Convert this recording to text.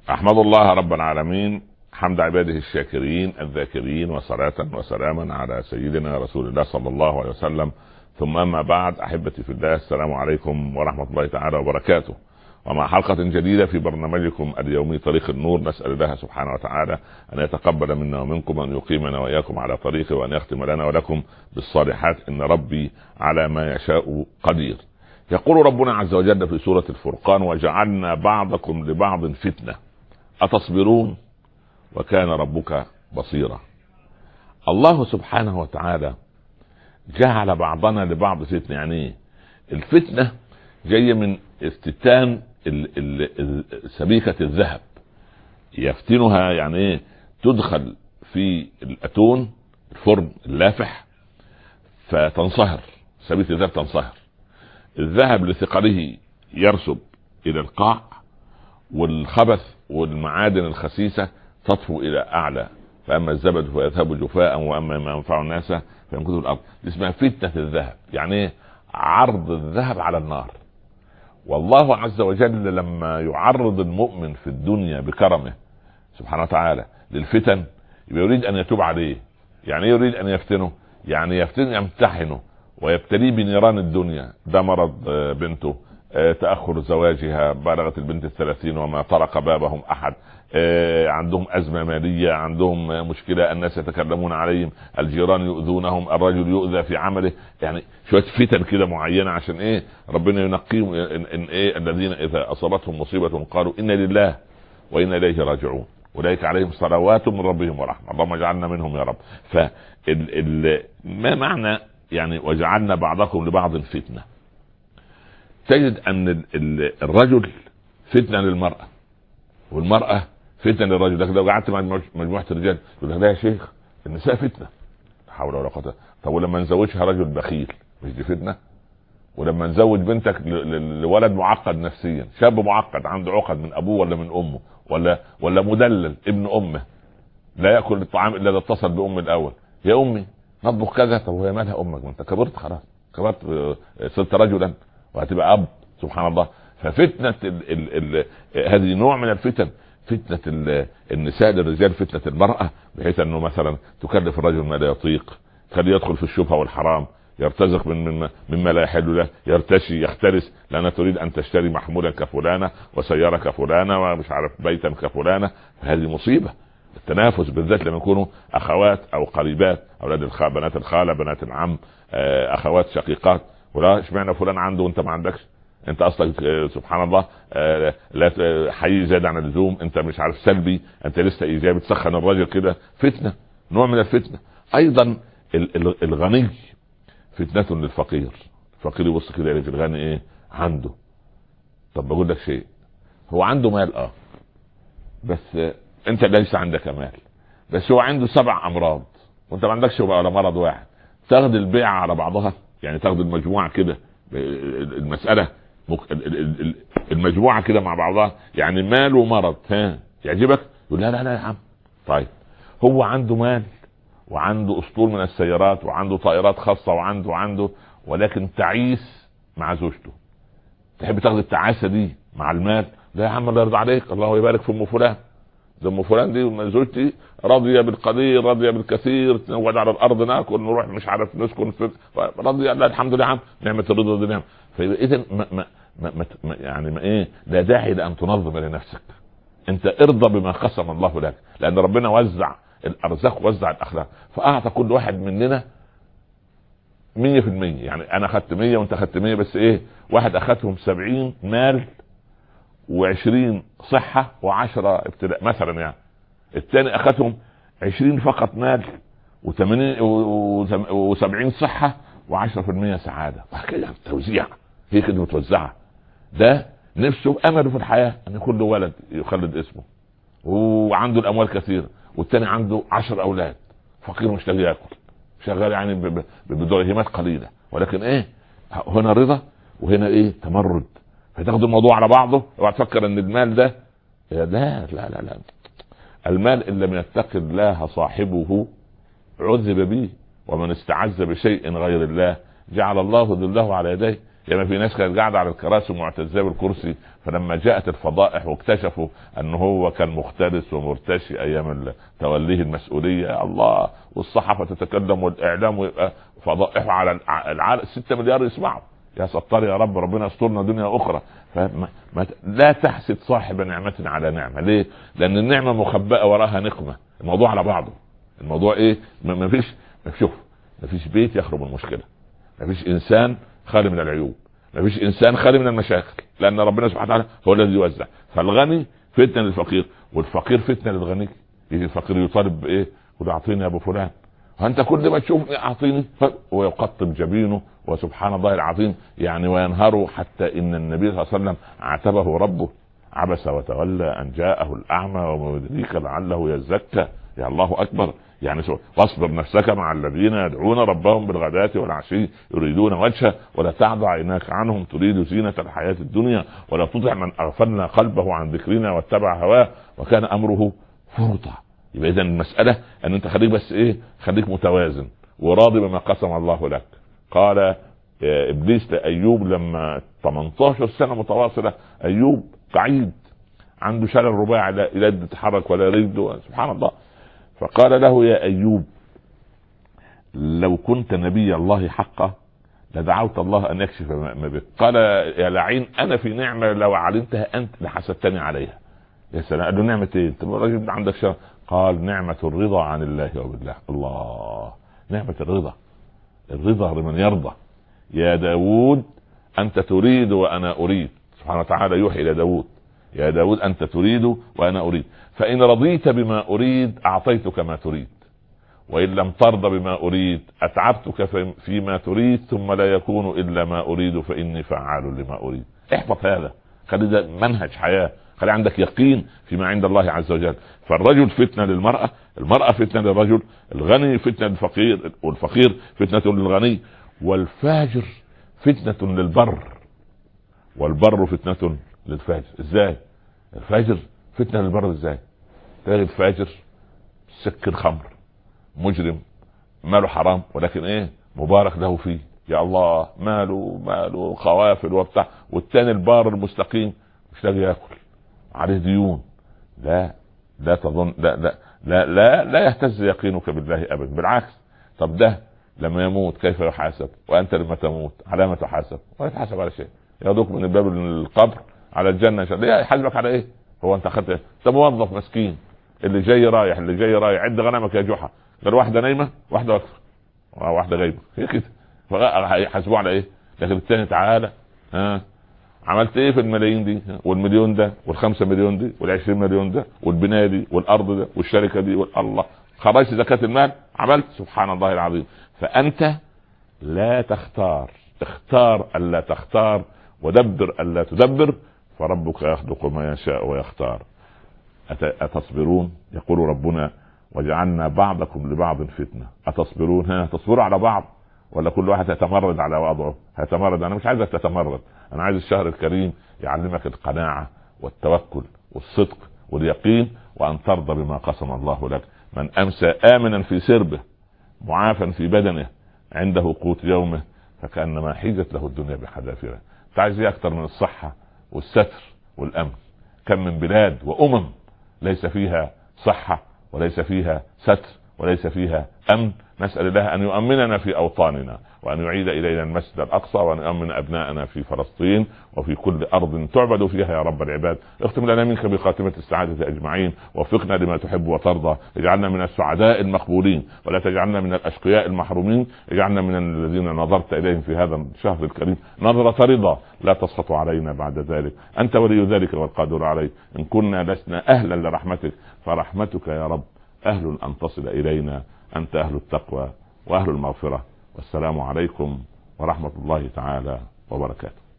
أحمد الله رب العالمين حمد عباده الشاكرين الذاكرين، وصلاة وسلاما على سيدنا رسول الله صلى الله عليه وسلم. ثم أما بعد، أحبتي في الله، السلام عليكم ورحمة الله تعالى وبركاته، ومع حلقة جديدة في برنامجكم اليومي طريق النور. نسأل الله سبحانه وتعالى أن يتقبل منا ومنكم، وأن يقيمنا وإياكم على طريقه، وأن يختم لنا ولكم بالصالحات، إن ربي على ما يشاء قدير. يقول ربنا عز وجل في سورة الفرقان: وجعلنا بعضكم لبعض فتنة أتصبرون وكان ربك بصيرا. الله سبحانه وتعالى جعل بعضنا لبعض فتنة. يعني الفتنة جاية من افتتان سبيكة الذهب، يفتنها يعني ايه؟ تدخل في الأتون، الفرن اللافح، فتنصهر سبيكة الذهب، تنصهر الذهب لثقله يرسب إلى القاع، والخبث والمعادن الخسيسة تطفو إلى أعلى، فأما الزبد فيذهب جفاء وأما ما ينفع الناس فيمكث الأرض. اسمها فتنة الذهب، يعني ايه؟ عرض الذهب على النار. والله عز وجل لما يعرض المؤمن في الدنيا بكرمه سبحانه وتعالى للفتن، يريد أن يتوب عليه. يعني يريد أن يفتنه، يعني يمتحنه ويبتليه بنيران الدنيا. ده مرض بنته، تأخر زواجها، بلغت البنت 30 وما طرق بابهم أحد، عندهم أزمة مالية، عندهم مشكلة، الناس يتكلمون عليهم، الجيران يؤذونهم، الرجل يؤذى في عمله. يعني شوية فتن كده معينة، عشان ايه؟ ربنا ينقيهم. إن ايه؟ الذين إذا أصابتهم مصيبة قالوا إنا لله وإنا إليه راجعون أولئك عليهم صلوات من ربهم ورحمة، اللهم اجعلنا منهم يا رب. ما معنى يعني وجعلنا بعضكم لبعض فتنة؟ تجد أن الرجل فتنة للمرأة، والمرأة فتنة للرجل. لكن لو قعدت مع مجموعة الرجال يقول لك: لا يا شيخ، النساء فتنة، لا حول ولا قوة. طب ولما نزوجها رجل بخيل، مش دي فتنة؟ ولما نزوج بنتك لولد معقد نفسيا، شاب معقد عنده عقد من ابوه ولا من امه، ولا مدلل ابن امه، لا ياكل الطعام الا اذا اتصل بام الاول: يا امي نطبخ كذا. طب وهي مالها امك؟ ما انت كبرت خلاص، كبرت، صرت رجلا وهتبقى اب. سبحان الله. ففتنة هذه نوع من الفتن. فتنة النساء للرجال، فتنة المرأة، بحيث انه مثلا تكلف الرجل ما لا يطيق، تخليه يدخل في الشبهة والحرام، يرتزق مما لا يحل له، يرتشي، يختلس، لأنها تريد أن تشتري محمولا كفلانة وسيارة كفلانة ومش عارف بيتا كفلانة. هذه مصيبة. التنافس بالذات لما يكونوا أخوات أو قريبات، أولاد بنات الخالة، بنات العم، أخوات شقيقات، ولا اشمعنى فلان عنده وانت ما عندكش؟ انت اصلا سبحان الله لا حي زاد عن اللزوم، انت مش عارف سلبي، انت لسه ايجابي، تسخن الراجل كده. فتنة، نوع من الفتنة. ايضا الغني فتنة للفقير. الفقير يبص كده يلاقي الغني ايه عنده. طب بقول لك شيء، هو عنده مال بس انت ليس عندك مال، بس هو عنده 7 امراض وانت ما عندكش ولا مرض واحد. تاخد البيعة على بعضها، يعني تاخد المجموعة كده، المسألة المجموعة كده مع بعضها، يعني مال ومرض، يعجبك؟ يقول لا لا لا يا عم. طيب هو عنده مال وعنده اسطول من السيارات وعنده طائرات خاصة وعنده ولكن تعيس مع زوجته. تحب تاخد التعاسة دي مع المال؟ لا يا عم، الله يرضى عليك، الله يبارك في ام فلان. ده ام فلان دي زوجتي راضية بالقليل، راضية بالكثير، نقعد على الارض ناكل، نروح مش عارف نسكن في، راضية. لا الحمد لله يا عم، نعمة الرضا دي نعمة. فاذا يعني ما ايه، لا داعي لان تنظم لنفسك. انت ارضى بما قسم الله لك، لان ربنا وزع الارزاق، وزع الاخلاق، فاعطى كل واحد مننا 100%. يعني انا اخذت 100 وانت اخذت 100، بس ايه، واحد اخذتهم 70 مال و20 صحة و10 ابتلاء مثلا، يعني الثاني اخذتهم 20 فقط مال و70 صحة و10% سعادة. وهكذا توزيع، هي كده متوزعة. ده نفسه امله في الحياة ان يكون له ولد يخلد اسمه، وعنده الاموال كثيرة، والتاني عنده 10 اولاد، فقير مش لاقي ياكل، شغال يعني بدرهمات قليلة، ولكن ايه، هنا رضا وهنا ايه، تمرد. فتاخد الموضوع على بعضه، اوعى تفكر ان المال ده، لا لا لا لا، المال ان لم يتق الله صاحبه عذب به، ومن استعز بشيء غير الله جعل الله ذله على يديه. يعني في ناس كانت قاعده على الكراسي ومعتزه بالكرسي، فلما جاءت الفضائح واكتشفوا ان هو كان مختلس ومرتشي ايام توليه المسؤوليه، الله، والصحافه تتكلم والاعلام ويبقى فضائحه على العالم 6 مليار يسمعوا. يا ستار يا رب، ربنا يسترنا دنيا اخرى. لا تحسد صاحب نعمه على نعمه. ليه؟ لان النعمه مخبأه وراها نقمه. الموضوع على بعضه. الموضوع ايه؟ ما فيش بيت يخرب المشكله، ما فيش انسان خالي من العيوب، ما فيش انسان خالي من المشاكل، لان ربنا سبحانه وتعالى هو الذي يوزع. فالغني فتنه للفقير، والفقير فتنه للغني. يجي الفقير يطالب بايه؟ يقول اعطيني يا ابو فلان، وانت كل ما تشوف اعطيني، ويقطب جبينه، وسبحان الله العظيم يعني وينهار، حتى ان النبي صلى الله عليه وسلم عاتبه ربه: عبس وتولى ان جاءه الاعمى وما يدريك لعله يزكى. يا الله اكبر. يعني واصبر نفسك مع الذين يدعون ربهم بالغداة والعشي يريدون وجهه ولا تعد عيناك عنهم تريد زينة الحياة الدنيا ولا تطع من اغفلنا قلبه عن ذكرنا واتبع هواه وكان امره فرطا. يبقى اذا المسألة ان انت خليك بس ايه؟ خليك متوازن وراضي بما قسم الله لك. قال ابليس لايوب لما 18 سنة متواصلة ايوب قعيد عنده شلل رباعي، لا يد تتحرك ولا رجل، سبحان الله. فقال له: يا ايوب، لو كنت نبي الله حقا لدعوت الله ان يكشف ما بك. قال: يا لعين، انا في نعمة لو علمتها انت لحسدتني عليها. يا سلام. قال له: نعمة ايه؟ انت راجل عندك شر. قال: نعمة الرضا عن الله وبالله. الله، نعمة الرضا. الرضا لمن يرضى. يا داود انت تريد وانا اريد. سبحانه وتعالى يوحي الى داود: يا داود انت تريد وانا اريد، فان رضيت بما اريد اعطيتك ما تريد، وان لم ترضى بما اريد اتعبتك فيما تريد، ثم لا يكون الا ما اريد فاني فعال لما اريد. احفظ هذا، خلي ده منهج حياة، خلي عندك يقين فيما عند الله عز وجل. فالرجل فتنة للمرأة، المرأة فتنة للرجل، الغني فتنة للفقير، والفقير فتنة للغني، والفاجر فتنة للبر، والبر فتنة للفاجر. ازاي الفاجر فتنة للبر؟ ازاي تلاقي الفاجر سكر خمر، مجرم، ماله حرام، ولكن ايه؟ مبارك له فيه. يا الله، ماله خوافل وبتاع. والتاني البار المستقيم مش لاقي ياكل، عليه ديون. لا تظن، لا يهتز يقينك بالله ابدا، بالعكس. طب ده لما يموت كيف يحاسب؟ وانت لما تموت على ما تحاسب؟ ولا يتحاسب على شيء. ياخدوك من الباب القبر على الجنه، ليه يحاسبك على ايه؟ هو انت اخذت ايه؟ انت موظف مسكين، اللي جاي رايح عد غنمك يا جحا، غير واحده نايمه، واحده اكثر، واحده غايبه، هي كده. هيحاسبوه على ايه؟ لكن الثاني تعالى، عملت ايه في الملايين دي والمليون ده وال5 مليون دي وال20 مليون ده والبنايه دي والارض ده والشركه دي الله، خرجت زكاه المال، عملت، سبحان الله العظيم. فانت لا تختار، اختار الا تختار، ودبر الا تدبر، فربك يخلق ما يشاء ويختار. اتصبرون؟ يقول ربنا: وجعلنا بعضكم لبعض فتنة. اتصبرون؟ تصبروا على بعض ولا كل واحد يتمرد على وضعه؟ هيتمرد. انا مش عايزك تتمرد، انا عايز الشهر الكريم يعلمك القناعة والتوكل والصدق واليقين، وان ترضى بما قسم الله لك. من امسى امنا في سربه معافا في بدنه عنده قوت يومه فكأنما حيزت له الدنيا بحذافيرها. انت عايز ايه اكتر من الصحة والستر والامن؟ كم من بلاد وامم ليس فيها صحة وليس فيها ستر وليس فيها امن. نسأل الله ان يؤمننا في اوطاننا، وان يعيد الينا المسجد الاقصى، وان يؤمن ابناءنا في فلسطين وفي كل ارض تعبد فيها يا رب العباد. اختم لنا منك بخاتمة السعادة اجمعين، وفقنا لما تحب وترضى. اجعلنا من السعداء المقبولين، ولا تجعلنا من الاشقياء المحرومين. اجعلنا من الذين نظرت اليهم في هذا الشهر الكريم نظرة رضا لا تسخط علينا بعد ذلك. انت ولي ذلك والقادر عليه. ان كنا لسنا اهلا لرحمتك فرحمتك يا رب اهل ان تصل الينا. انت اهل التقوى واهل المغفرة. والسلام عليكم ورحمة الله تعالى وبركاته.